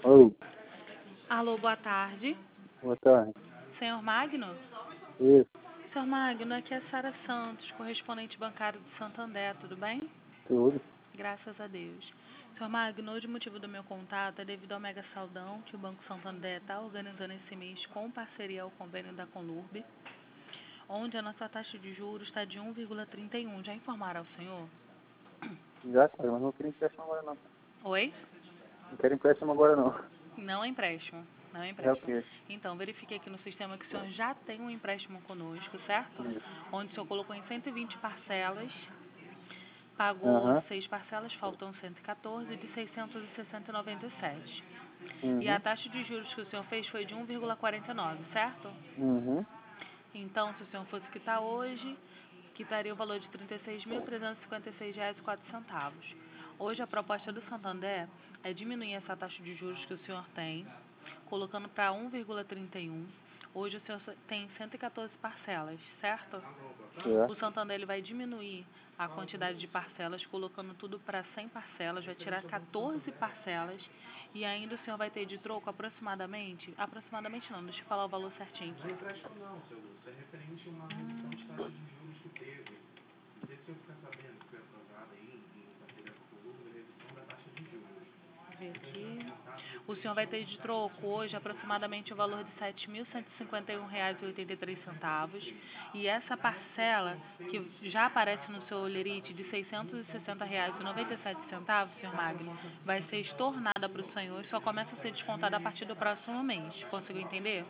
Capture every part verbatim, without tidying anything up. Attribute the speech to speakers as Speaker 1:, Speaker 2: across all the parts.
Speaker 1: Oi,
Speaker 2: Alô, boa tarde.
Speaker 1: boa tarde.
Speaker 2: Senhor Magno?
Speaker 1: Isso,
Speaker 2: Senhor Magno, aqui é Sara Santos, correspondente bancário do Santander, tudo bem?
Speaker 1: tudo.
Speaker 2: Graças a Deus. Senhor Magno, hoje o motivo do meu contato é devido ao Mega Saldão que o Banco Santander está organizando esse mês com parceria ao convênio da Conlurb, onde a nossa taxa de juros está de um vírgula trinta e um. Já informaram ao senhor?
Speaker 1: Já, cara, mas não quero empréstimo agora não.
Speaker 2: Oi?
Speaker 1: Não quero empréstimo agora não.
Speaker 2: Não é empréstimo. Não é
Speaker 1: É o
Speaker 2: empréstimo.
Speaker 1: quê?
Speaker 2: Então, verifiquei aqui no sistema que o senhor já tem um empréstimo conosco, certo?
Speaker 1: Isso.
Speaker 2: Onde o senhor colocou em cento e vinte parcelas, pagou
Speaker 1: Aham.
Speaker 2: seis parcelas, faltam cento e quatorze, de seiscentos e sessenta e noventa e sete. E a
Speaker 1: Uhum.
Speaker 2: taxa de juros que o senhor fez foi de um vírgula quarenta e nove, certo?
Speaker 1: Uhum.
Speaker 2: Então, se o senhor fosse quitar hoje, quitaria o valor de trinta e seis mil trezentos e cinquenta e seis reais e quatro centavos. Hoje, a proposta do Santander é diminuir essa taxa de juros que o senhor tem, colocando para um vírgula trinta e um. Hoje, o senhor tem cento e quatorze parcelas, certo? O
Speaker 1: Certo.
Speaker 2: Santander ele vai diminuir a quantidade de parcelas, colocando tudo para cem parcelas, vai tirar quatorze parcelas e ainda o senhor vai ter de troco aproximadamente, aproximadamente não, deixa eu falar o valor certinho aqui.
Speaker 3: Não empresta não, seu Lúcio. É referente a uma redução de taxa de juros que teve. Não sei se o senhor fica sabendo que foi aprovada aí, em parceria com o Conlurb, a redução da taxa de juros.
Speaker 2: Ver aqui. O senhor vai ter de troco hoje aproximadamente o valor de sete mil cento e cinquenta e um reais e oitenta e três centavos. E essa parcela, que já aparece no seu olherite, de seiscentos e sessenta reais e noventa e sete centavos, senhor Magno, vai ser estornada para o senhor e só começa a ser descontada a partir do próximo mês. Conseguiu entender?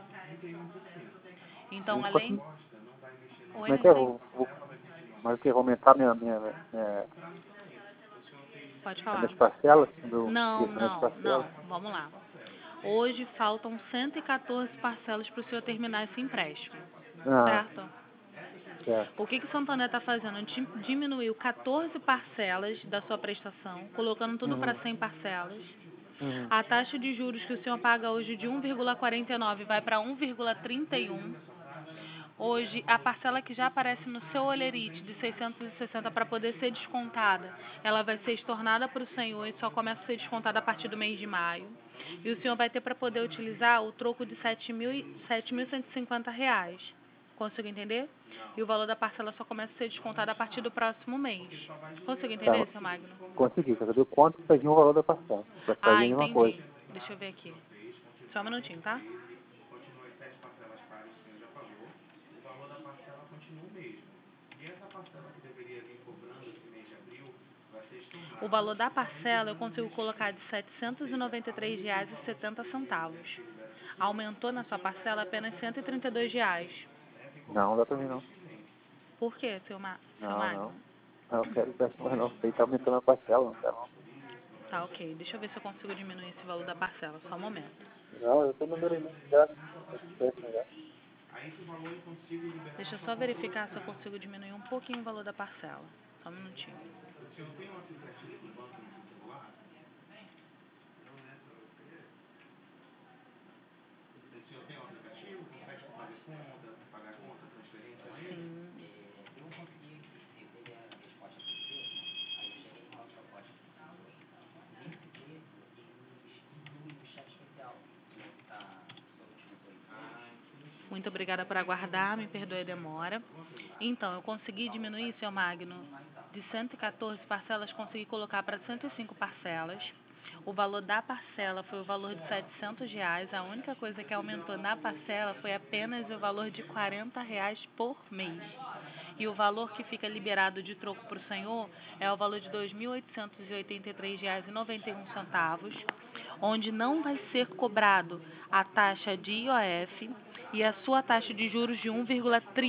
Speaker 2: Então,
Speaker 1: Mas quanto-
Speaker 2: além...
Speaker 1: Como
Speaker 2: Oi,
Speaker 1: é
Speaker 2: não
Speaker 1: que é?
Speaker 2: entendi.
Speaker 1: Vou, vou, mas o que? Vou aumentar minha, minha, minha,
Speaker 2: Pode
Speaker 1: as
Speaker 2: falar.
Speaker 1: minhas parcelas? Do,
Speaker 2: Não,
Speaker 1: isso, minhas
Speaker 2: não,
Speaker 1: parcelas?
Speaker 2: não. Vamos lá. Hoje faltam cento e quatorze parcelas para o senhor terminar esse empréstimo,
Speaker 1: Ah,
Speaker 2: certo?
Speaker 1: certo.
Speaker 2: O que, que o Santander está fazendo? Di- Diminuiu quatorze parcelas da sua prestação, colocando tudo para
Speaker 1: Uhum.
Speaker 2: cem parcelas.
Speaker 1: Uhum.
Speaker 2: A taxa de juros que o senhor paga hoje de um vírgula quarenta e nove vai para um vírgula trinta e um. Hoje, a parcela que já aparece no seu olherite de seiscentos e sessenta para poder ser descontada, ela vai ser estornada para o senhor e só começa a ser descontada a partir do mês de maio. E o senhor vai ter para poder utilizar o troco de sete mil cento e cinquenta reais. Consigo entender? E o valor da parcela só começa a ser descontado a partir do próximo mês. Consigo entender,
Speaker 1: Tá,
Speaker 2: seu Magno?
Speaker 1: consegui. Quer saber o quanto que vai vir o valor da parcela? Vai fazer
Speaker 2: Ah,
Speaker 1: a mesma coisa.
Speaker 2: entendi. Deixa eu ver aqui. Só um minutinho, tá?
Speaker 3: Continua as sete parcelas pagas que o senhor já pagou. O valor da parcela continua o mesmo. E essa parcela que deveria vir cobrando esse mês de abril vai ser estornada.
Speaker 2: O valor da parcela eu consigo colocar de setecentos e noventa e três reais e setenta centavos. Aumentou na sua parcela apenas cento e trinta e dois reais.
Speaker 1: Não, não dá pra mim não.
Speaker 2: Por quê, seu, Ma seu
Speaker 1: Não,
Speaker 2: Magno?
Speaker 1: não. Não, eu quero empréstimo mais não. Isso aí tá aumentando a parcela, não quero não.
Speaker 2: Tá, ok. Deixa eu ver se eu consigo diminuir esse valor da parcela. Só um momento.
Speaker 1: Não, eu tô no número aí mesmo, já. Empréstimo já.
Speaker 3: Aí esse valor eu consigo liberar.
Speaker 2: Deixa eu só verificar se eu consigo diminuir um pouquinho o valor da parcela. Só um minutinho.
Speaker 3: O senhor tem um aplicativo do banco no seu celular? O senhor tem um aplicativo? Consegue fazer conta, pagar conta, transferência com ele?
Speaker 2: Sim. Muito obrigada por aguardar, me perdoe a demora. Então, eu consegui diminuir, seu Magno, de cento e quatorze parcelas, consegui colocar para cento e cinco parcelas. O valor da parcela foi o valor de setecentos reais. A única coisa que aumentou na parcela foi apenas o valor de quarenta reais por mês. E o valor que fica liberado de troco para o senhor é o valor de dois mil oitocentos e oitenta e três reais e noventa e um centavos, onde não vai ser cobrado a taxa de I O F e a sua taxa de juros de um vírgula trinta.